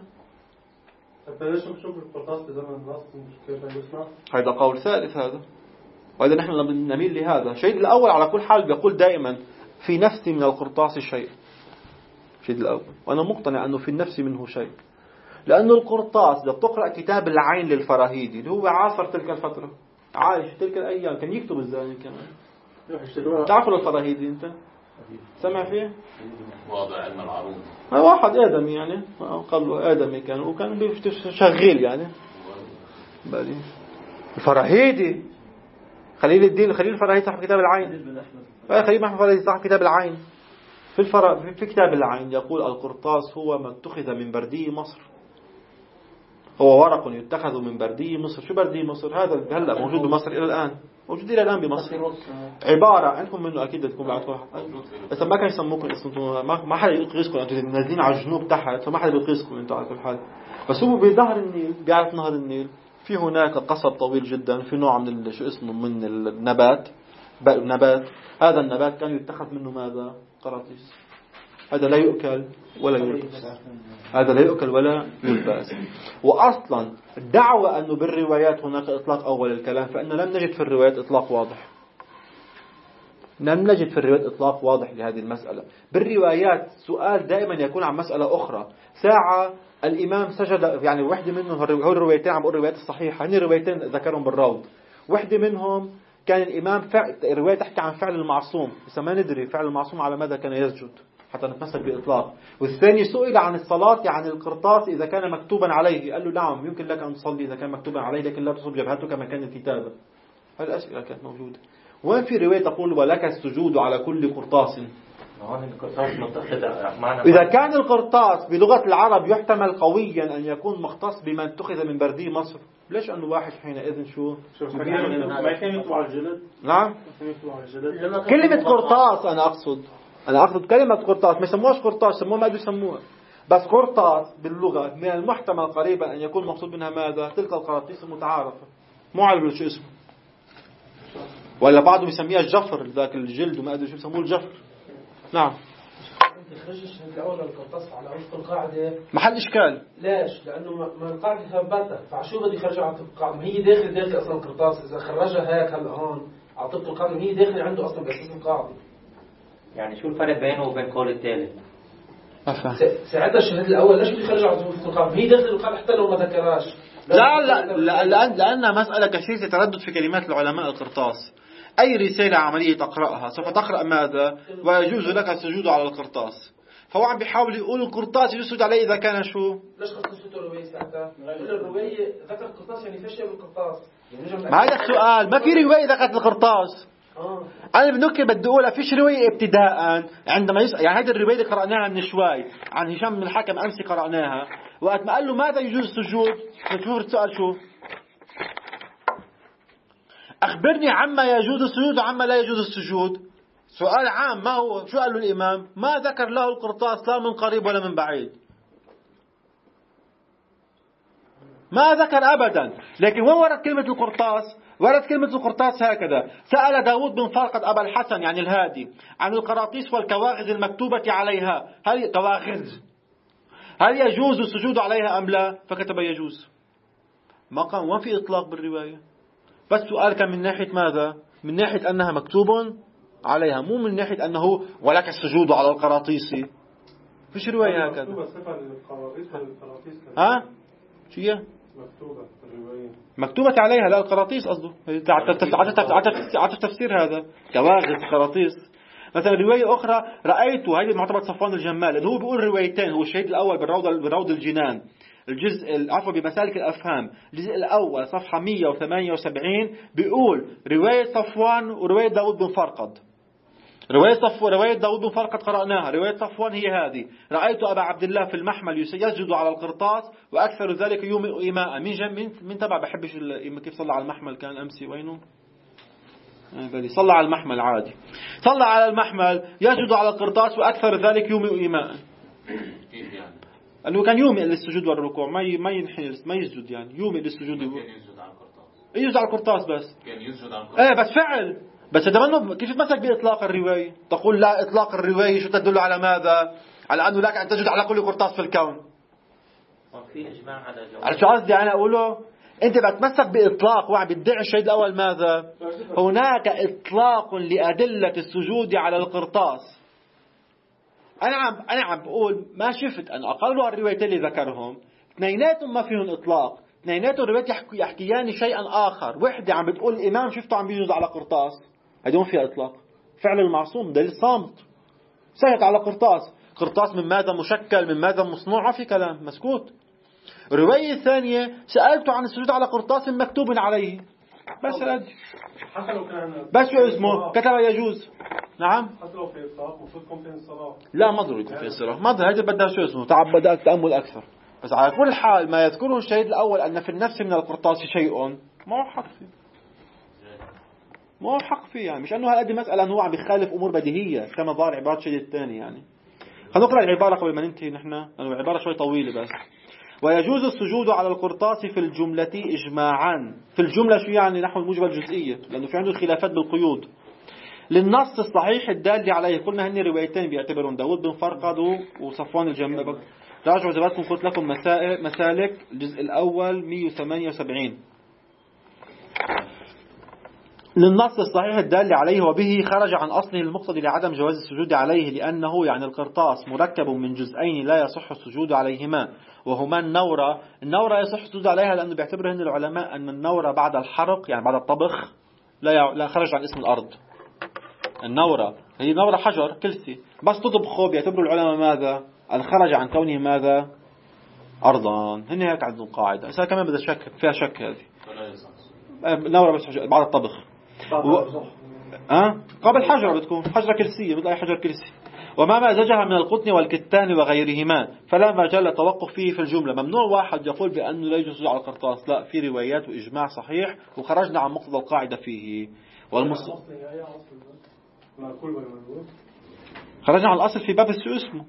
طب ليش بنشوف القرطاس بزمن النص كيف يصنع؟ هذا قول ثالث هذا، وإذا نحن نميل لهذا. الشيء الأول على كل حال بيقول دائما في نفسي من القرطاس شيء. الشيء الأول، وأنا مقتنع أنه في النفس منه شيء، لأنه القرطاس إذا بتقرأ كتاب العين للفراهيدي اللي هو عاصر تلك الفترة، عايش تلك الأيام، كان يكتب الزاني كمان. تعرفوا الفراهيدي أنت؟ سمع فيه؟ واضع علم العروض. واحد آدمي يعني، قال له آدمي كان، وكان شغيل يعني. بالي الفراهيدي خليل الدين، خليل الفراهيدي صاحب كتاب العين. خليل محمد الفراهيدي صاحب كتاب العين. في كتاب العين يقول القرطاس هو ما اتخذ من بردي مصر، هو ورق يتخذ من بردي مصر. شو بردي مصر؟ هذا هلا موجود بمصر إلى الآن، موجود إلى الآن بمصر. عبارة عندكم منه أكيد تكون بعدكم، بس ما كان يسموكم اسمكم، ما حدا يقيسكم، أنتم نازلين على الجنوب تحت، فما حدا بيقيسكم أنتم على كل حال. بس هو بظهر النيل، بيعرف نهر النيل، في هناك قصب طويل جدا، في نوع من شو اسمه من النبات، هذا النبات كان يتخذ منه ماذا؟ قراطيس. هذا لا يؤكل ولا يلبس، هذا لا يؤكل ولا يلبس. وأصلا الدعوة أنه بالروايات هناك إطلاق أول الكلام، فإن لم نجد في الروايات إطلاق واضح. لم نجد في الروايات إطلاق واضح لهذه المسألة. بالروايات سؤال دائما يكون عن مسألة أخرى. ساعة الإمام سجد، يعني واحدة منهم هو الروايتين، عم بقول الروايات الصحيحة، هن الروايتين ذكرهم بالروض. واحدة منهم كان الإمام الرواية تحكي عن فعل المعصوم، بس ما ندري فعل المعصوم على ماذا كان يسجد حتى نتمسك بإطلاق. والثاني سئل عن الصلاة عن القرطاس إذا كان مكتوبا عليه، قال له نعم يمكن لك أن تصلي إذا كان مكتوبا عليه، لكن لا تصب جبهته كما كان الكتابة. هذه الأسئلة كانت موجودة. وين في رواية تقول ولك السجود على كل قرطاس؟ إذا كان القرطاس بلغة العرب يحتمل قويا أن يكون مختص بما اتخذ من بردي مصر، ليش أنه واحد حينئذ شو ما كان يطبع على الجلد؟ نعم كلمة قرطاس أنا أقصد كلمة قرطاس، ما يسموهاش قرطاس، يسموها ما يسموها، بس قرطاس باللغة من المحتمل قريبا أن يكون مقصود منها ماذا؟ تلك القراطيس المتعارفة، مو على شو اسمه، ولا بعضهم يسميها الجفر، ذاك الجلد وما أدري شو يسموه الجفر. نعم. أنت خرجت الشهيد الأول القرطاس على وفق القاعدة محل إشكال. ليش؟ لأنه ما القاعدة ثبتها، فعشو بدي يخرجها على طبق القاعدة؟ ما هي داخل أصلا القرطاس، إذا خرجها هيك هلا هون على طبق القاعدة هي داخل عنده أصلا بأساس القاعدة. يعني شو الفرق بينه وبين قول الثالث؟ ساعتها الشهيد الأول ليش بده يخرج عضو في القلب؟ هي داخل القلب حتى لو ما ذكرهاش. لأن مسألة كثيرة تردد في كلمات العلماء القرطاس. أي رسالة عملية تقرأها سوف تقرأ ماذا؟ ويجوز لك السجود على القرطاس. فهو عم بيحاول يقول القرطاس يجوز عليه إذا كان شو؟ ليش خصصته الرواية ساعتها؟ الرواية ذكر القرطاس يعني فيش بالقرطاس. ما هذا السؤال، ما في رواية ذكرت القرطاس. أنا بنكر بدي أقول فيش رواية ابتداء عندما يعني هذه الرواية اللي قرأناها من شوي عن هشام بن الحكم أمس قرأناها، وقت ما قال له ماذا يجوز السجود؟ شوف السؤال شو؟ أخبرني عما يجوز السجود وعما لا يجوز السجود. سؤال عام. ما هو شو قال له الإمام؟ ما ذكر له القرطاس لا من قريب ولا من بعيد، ما ذكر أبدا. لكن وين ورد كلمة القرطاس؟ ورد كلمة القرطاس هكذا: سأل داود بن فرقد أبا الحسن يعني الهادي عن القراطيس والكواغز المكتوبة عليها، هل كواغز هل يجوز السجود عليها أم لا؟ فكتب يجوز. ما قام وما في إطلاق بالرواية، بس سؤال كان من ناحية ماذا؟ من ناحية أنها مكتوب عليها، مو من ناحية أنه ولك السجود على القراطيس. فيش رواية هكذا. ها؟ شو هي؟ مكتوبة عليها لا القراطيس قصده. عطف تفسير هذا كواغز قراطيس. مثلا رواية أخرى رأيته، هذه معتبر صفوان الجمال، اللي هو بيقول روايتين. هو الشهيد الأول بروض الجنان، الجزء عفوا بمسالك الأفهام، الجزء الأول صفحة 178 بيقول رواية صفوان ورواية داود بن فرقد. رواية داود بن فرقد قرأناها، رواية صفوان هي هذه: رأيت أبا عبد الله في المحمل يسجد على القرطاس وأكثر ذلك يومئ إيماء. من تبع بحبش كيف صلى على المحمل كان أمسي وينه؟ صلى على المحمل عادي، صلى على المحمل يسجد على القرطاس وأكثر ذلك يومئ إيماء. كيف يعني؟ أنه كان يومئ للسجود والركوع، ما ينحنس ما يسجد، يعني يومئ للسجود. كان يسجد على القرطاس. يسجد على القرطاس بس. كان يسجد على القرطاس. بس فعل. بس هذا منه كيف مسك بإطلاق الرواية؟ تقول لا إطلاق الرواية شو تدل على ماذا؟ على أنه لك أن تسجد على كل قرطاس في الكون. في إجماع على على شو قصدي أنا أقوله؟ أنت بتمسك بإطلاق وعم بتدعي الشهيد الأول ماذا؟ هناك إطلاق لأدلة السجود على القرطاس. أنا عم بقول ما شفت أن أقل الروايتين اللي ذكرهم اثنيناتهم ما فيهم إطلاق. اثنيناتهم الروايات يحكيان شيئا آخر. وحدة عم بتقول الإمام شفته عم بيجوز على قرطاس، هيدون فيها إطلاق. فعل المعصوم دليل صامت، سهت على قرطاس من ماذا مشكل، من ماذا مصنوع، في كلام مسكوت. الرواية الثانية سألته عن السجود على قرطاس مكتوب عليه، بس بس شو اسمه كتب يجوز. نعم حتى لو في إطلاق المفروض يكون في الصلاة. لا ما ضروري يكون في الصلاة، ما ضروري. هذا بدها شو اسمه تعبد تأمل أكثر. بس على كل حال ما يذكره الشهيد الأول أن في النفس من القرطاس شيء ما هو حق فيه، ما هو حق فيه. يعني مش أنه هذه مسألة أنه عم بيخالف أمور بديهية كما ظهر عبارة الشهيد الثاني. يعني خلينا نقرأ العبارة قبل ما ننتهي نحن، العبارة شوي طويلة بس. ويجوز السجود على القرطاس في الجملة إجماعا. في الجملة شو يعني؟ نحو الموجبة الجزئية، لأنه في عنده خلافات بالقيود. للنص الصحيح الدال عليه. قلنا هن روايتين بيعتبرون داود بن فرقد وصفوان الجمال. راجعوا زبادكم قلت لكم مسالك الجزء الأول 178. للنص الصحيح الدال عليه وبه خرج عن أصله المقتضي لعدم جواز السجود عليه، لأنه يعني القرطاس مركب من جزئين لا يصح السجود عليهما، وهما النورة يصح السجود عليها لأنه بيعتبرهن العلماء أن النورة بعد الحرق يعني بعد الطبخ لا خرج عن اسم الأرض. النورة هي نورة حجر كلسي، بس تطبخه بيعتبروا العلماء ماذا؟ أن خرج عن كونه ماذا؟ أرضا. هن هيك عندهم قاعدة. إذا كمان بدها شك فيها شك هذه نورة بس حجر بعد الطبخ. قبل حجر بتكون حجرة كلسية مثل أي حجر كلسي. وما مزجها من القطن والكتان وغيرهما فلا مجال للتوقف فيه في الجملة. ممنوع واحد يقول بأنه لا يجوز على القرطاس، لا، في روايات وإجماع صحيح وخرجنا عن مقتضى القاعدة فيه. خرجنا عن الأصل في باب شو اسمه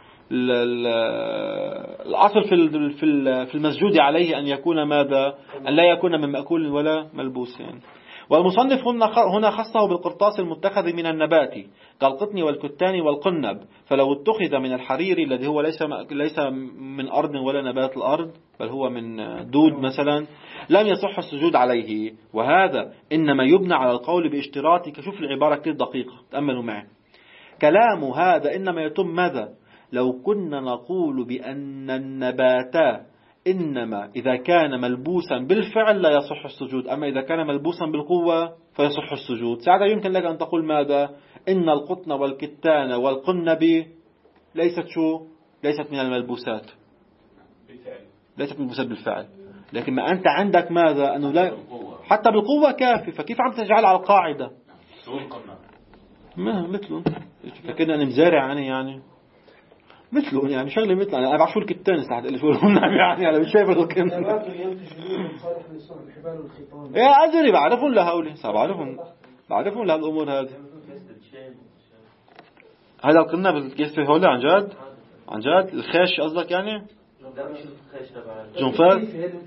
الأصل في المسجود عليه أن يكون ماذا؟ أن لا يكون من مأكول ولا ملبوس يعني. والمصنف هنا خصه بالقرطاس المتخذ من النبات كالقطن والكتان والقنب، فلو اتخذ من الحرير الذي هو ليس من أرض ولا نبات الأرض بل هو من دود مثلا لم يصح السجود عليه. وهذا إنما يبنى على القول باشتراط، شوف العبارة كتير دقيقة تأملوا معي، كلام هذا إنما يتم ماذا؟ لو كنا نقول بأن النبات إنما إذا كان ملبوسا بالفعل لا يصح السجود، أما إذا كان ملبوسا بالقوة فيصح السجود. ساعتها يمكن لك أن تقول ماذا؟ إن القطن والكتان والقنب ليست من الملبوسات، ليست ملبوسات بالفعل. لكن ما أنت عندك ماذا؟ أنه لا حتى بالقوة كافي، فكيف عم تجعل على القاعدة؟ ما مثله فكنا أنا مزارع يعني مثله يعني شغله مثله. انا بعرف شو الكتان ساعات اللي شو يعني انا مش شايف الكتان يا ادري بعرفهم لهولي بعرفهم لهالامور هذه. هذا قلنا بالكيس هولي عن جد الخيش قصدك يعني جنفات.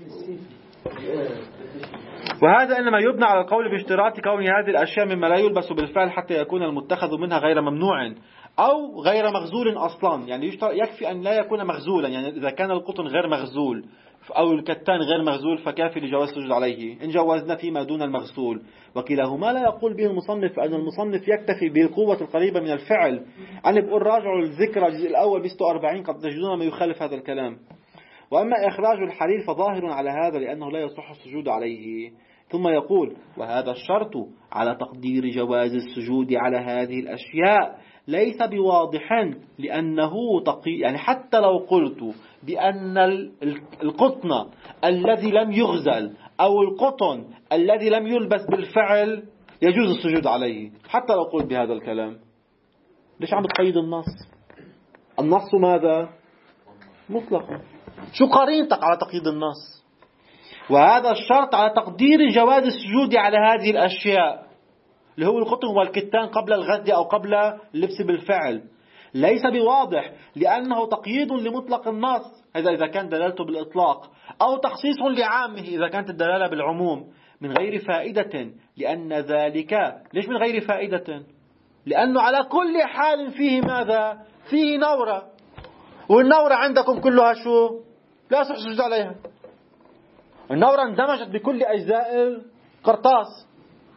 وهذا إنما يبنى على القول باشتراط كون هذه الأشياء مما لا يلبس بالفعل حتى يكون المتخذ منها غير ممنوع أو غير مغزول أصلا. يعني يكفي أن لا يكون مغزولا، يعني إذا كان القطن غير مغزول أو الكتان غير مغزول فكافي لجواز السجود عليه إن جوزنا فيما دون المغسول. وكلاهما لا يقول به المصنف، فأن المصنف يكتفي بالقوة القريبة من الفعل. أنا بقول راجعوا الذكرى الجزء الأول ب 46 قد تجدون ما يخالف هذا الكلام. وأما إخراج الحرير فظاهر على هذا لأنه لا يصح السجود عليه. ثم يقول وهذا الشرط على تقدير جواز السجود على هذه الأشياء ليس بواضح لأنه يعني حتى لو قلت بأن القطن الذي لم يغزل أو القطن الذي لم يلبس بالفعل يجوز السجود عليه، حتى لو قلت بهذا الكلام، ليش عم بتقيد النص؟ النص ماذا؟ مطلقا. شو قرينتك على تقييد النص؟ وهذا الشرط على تقدير جواز السجود على هذه الأشياء اللي هو القطن والكتان قبل الغزل أو قبل اللبس بالفعل ليس بواضح لأنه تقييد لمطلق النص هذا إذا كان دلالته بالإطلاق، أو تخصيص لعامه إذا كانت الدلالة بالعموم، من غير فائدة. لأن ذلك ليش من غير فائدة؟ لأنه على كل حال فيه ماذا؟ فيه نورة، والنورة عندكم كلها شو؟ لا يصح السجود عليها. النورة اندمجت بكل أجزاء القرطاس،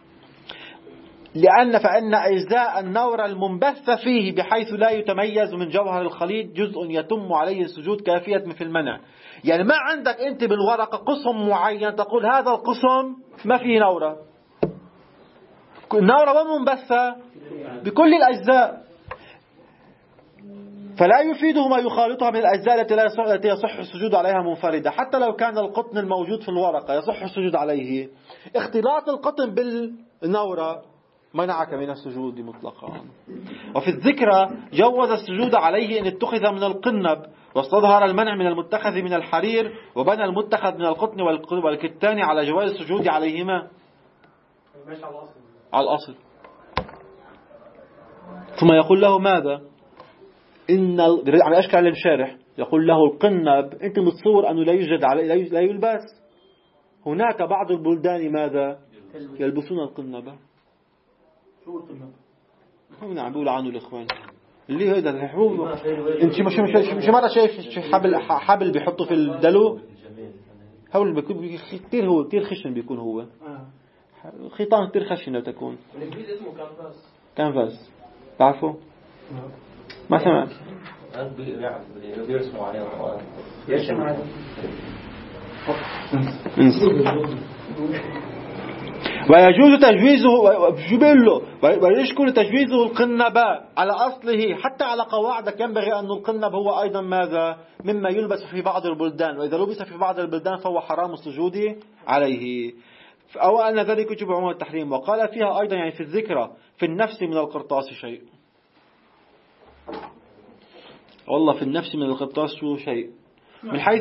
فإن أجزاء النورة المنبثة فيه بحيث لا يتميز من جوهر الخليط جزء يتم عليه السجود كافية مثل المنع. يعني ما عندك أنت بالورقة قسم معين تقول هذا القسم ما فيه نورة، النورة منبثة بكل الأجزاء، فلا يفيده ما يخالطها من الأجزاء التي يصح السجود عليها منفردة. حتى لو كان القطن الموجود في الورقة يصح السجود عليه، اختلاط القطن بالنورة منعك من السجود مطلقا. وفي الذكرى جوز السجود عليه إن اتخذ من القنب، واستظهر المنع من المتخذ من الحرير، وبنى المتخذ من القطن والكتان على جواز السجود عليهما على الأصل. ثم يقول له ماذا؟ عم أشكال المشارح يقول له القنب أنت متصور أنه لا يوجد لا يلبس. هناك بعض البلدان ماذا؟ يلبسون القنب. شو القنب؟ هم عم بيقولوا عنه الإخوان اللي هذا الحبوب. أنت مش مرة شايف حبل بيحطه في الدلو؟ حبل بيكون كتير خشن بيكون هو خيطان كتير خشن لو تكون. الإنجليزي اسمه كانفاس تعرفه؟ ما سمعت. بيرسموا عليه يرسم عليه. ويجوز تجويزه ويشكل تجويزه القنب على أصله حتى على قواعدك. ينبغي أن القنب هو أيضا ماذا؟ مما يلبس في بعض البلدان، وإذا لبس في بعض البلدان فهو حرام السجود عليه، أو أن ذلك يجب عموم التحريم. وقال فيها أيضا يعني في الذكرى في النفس من القرطاس شيء. والله في النفس من القرطاس شو شيء من حيث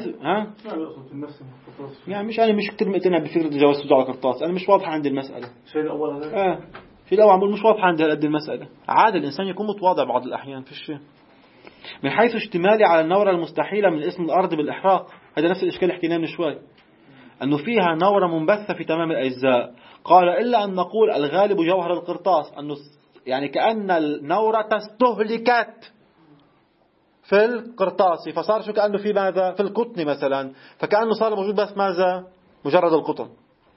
يعني مش كتير مقتنع بفكرة جواز السجود على القرطاس. أنا مش واضحة عندي المسألة. الشيء الأول الشيء الأول مش واضحة عندي قد المسألة. عادي الإنسان يكون متواضع بعض الأحيان في الشيء. من حيث اشتمالي على النورة المستحيلة من اسم الأرض بالإحراق، هذا نفس الإشكال حكيناه من شوي أنه فيها نورة منبثة في تمام الأجزاء. قال إلا أن نقول الغالب جوهر القرطاس أنه يعني كأن النورة استهلكت في القرطاس، فصار شو كأنه في ماذا؟ في القطن مثلا، فكأنه صار موجود بس ماذا؟ مجرد القطن.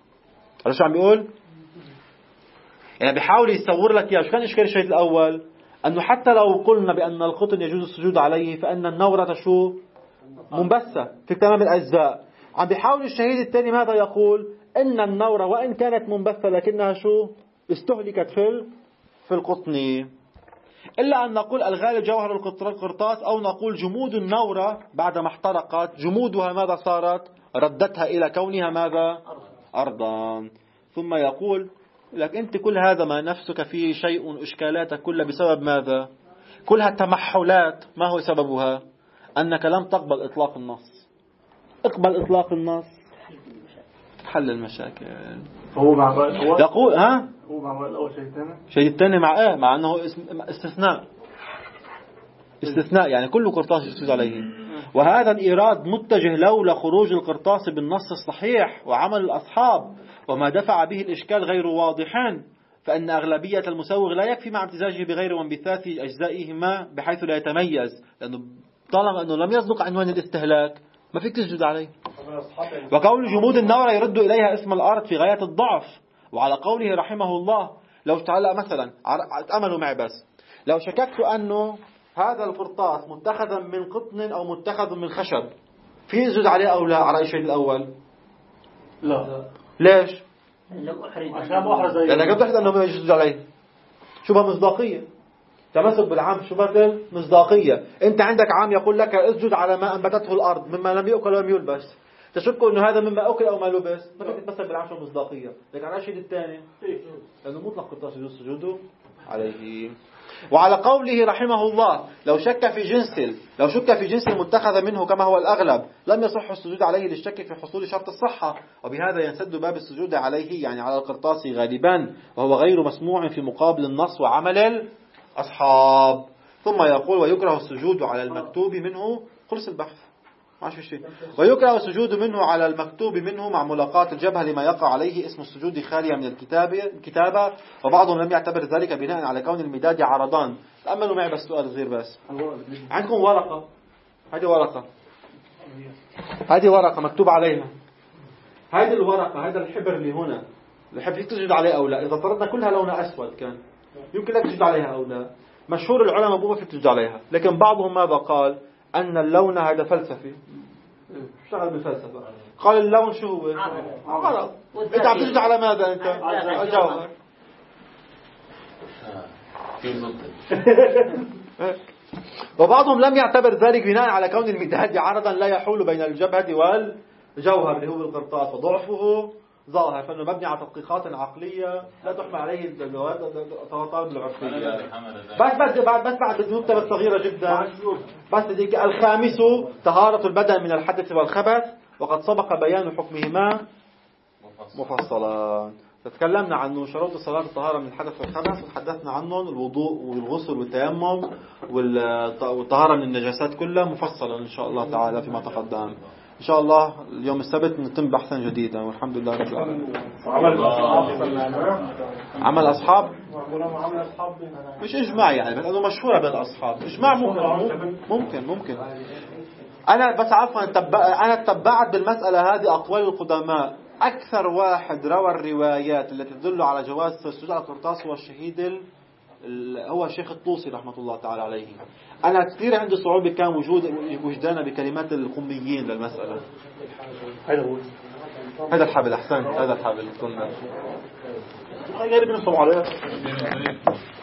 هذا شو عم بيقول؟ يعني بيحاول يصور لك إياه. شو كان إشكال الشيء الأول؟ أنه حتى لو قلنا بأن القطن يجوز السجود عليه فإن النورة شو منبثة في تمام الأجزاء. عم بيحاول الشهيد الثاني ماذا يقول؟ إن النورة وإن كانت منبثة لكنها شو استهلكت في القطن. إلا أن نقول الغالب جوهر القرطاس، أو نقول جمود النورة بعدما احترقت جمودها ماذا صارت؟ ردتها إلى كونها ماذا؟ أرضا. ثم يقول لك أنت كل هذا ما نفسك فيه شيء إشكالاتك كلها بسبب ماذا؟ كلها التمحلات ما هو سببها؟ أنك لم تقبل إطلاق النص. اقبل إطلاق النص حل المشاكل. هو مع يقول هو مع الأول شيء ثاني. شيء الثاني مع مع أنه استثناء يعني كل قرطاس يسجد عليه. وهذا الإيراد متجه لولا خروج القرطاس بالنص الصحيح وعمل الأصحاب وما دفع به الإشكال غير واضحان، فإن أغلبية المسوغ لا يكفي مع امتزاجه بغير وانبثاث أجزائهما بحيث لا يتميز، لأنه طالما أنه لم يصدق عنوان الاستهلاك ما فيك تسجد عليه. وقول جمود النورة يرد إليها اسم الأرض في غاية الضعف. وعلى قوله رحمه الله لو تعالى مثلا تأملوا معي بس، لو شككت أنه هذا القرطاس متخذا من قطن أو متخذ من خشب في يسجد عليه أو لا؟ على الشيء الأول لا. ليش؟ عشان محرز لأنك بتحدث أنه يسجد عليه. شبه مصداقية، تمسك بالعام شبه مصداقية. أنت عندك عام يقول لك اسجد على ما أنبتته الأرض مما لم يؤكل ولم يلبس، تشك أنه هذا مما أكل أو ما لبس، ما فيك تتمسك بالعام شبه مصداقية. لكن على الشيء الثاني لأنه مطلق قرطاس يجوز سجوده عليه. وعلى قوله رحمه الله لو شك في جنس متخذ منه كما هو الأغلب لم يصح السجود عليه للشك في حصول شرط الصحة، وبهذا ينسد باب السجود عليه يعني على القرطاس غالبا، وهو غير مسموع في مقابل النص وعمل الأصحاب. ثم يقول ويكره السجود على المكتوب منه، خلص البحث ما في شيء. ويكره السجود منه على المكتوب منه مع ملاقاة الجبهة لما يقع عليه اسم السجود خاليا من الكتابة، وبعضهم لم يعتبر ذلك بناء على كون المداد عرضان. تأملوا معي بس سؤال صغير بس. عندكم ورقة، هذه ورقة مكتوب عليها، هذه الورقة هذا الحبر اللي هنا الحبر تسجد عليه أو لا؟ إذا فرضنا كلها لونها أسود كان يمكن لك تسجد عليها أو لا؟ مشهور العلماء بما في تسجد عليها، لكن بعضهم ماذا قال؟ أن اللون هذا فلسفي، اشتغل بالفلسفة، قال اللون شو هو؟ عرض. أنت عم تسجد على ماذا أنت؟ الجوهر. وبعضهم لم يعتبر ذلك بناء على كون المداد عرضا لا يحول بين الجبهة والجوهر اللي هو القرطاس وضعفه ظاهر، فإنه مبني على تدقيقات عقلية لا تحمل عليه الطوابع العرفية. بس بعد نكتة صغيرة جدا بس ذيك. الخامس طهارة البدن من الحدث والخبث، وقد سبق بيان حكمهما مفصلا. تكلمنا عنه شروط الصلاة الطهارة من الحدث والخبث، وتحدثنا عنهم الوضوء والغسل والتيمم والطهارة من النجاسات كلها مفصلا إن شاء الله تعالى فيما تقدم. إن شاء الله اليوم السبت نتم بحثا جديدا والحمد لله رب العالمين. عمل أصحاب مش إجماع يعني، بس أنه مشهورة بين الأصحاب. إجماع ممكن. أنا بس عفوا أنا تبعت بالمسألة هذه أقوال القدماء. أكثر واحد روى الروايات التي تدل على جواز السجود على القرطاس هو الشهيد هو الشيخ الطوسي رحمة الله تعالى عليه. أنا كثير عندي صعوبة كان وجدانا بكلمات القميين للمسألة. هذا الحبل أحسن، هذا الحبل كنا غير بنصم عليه.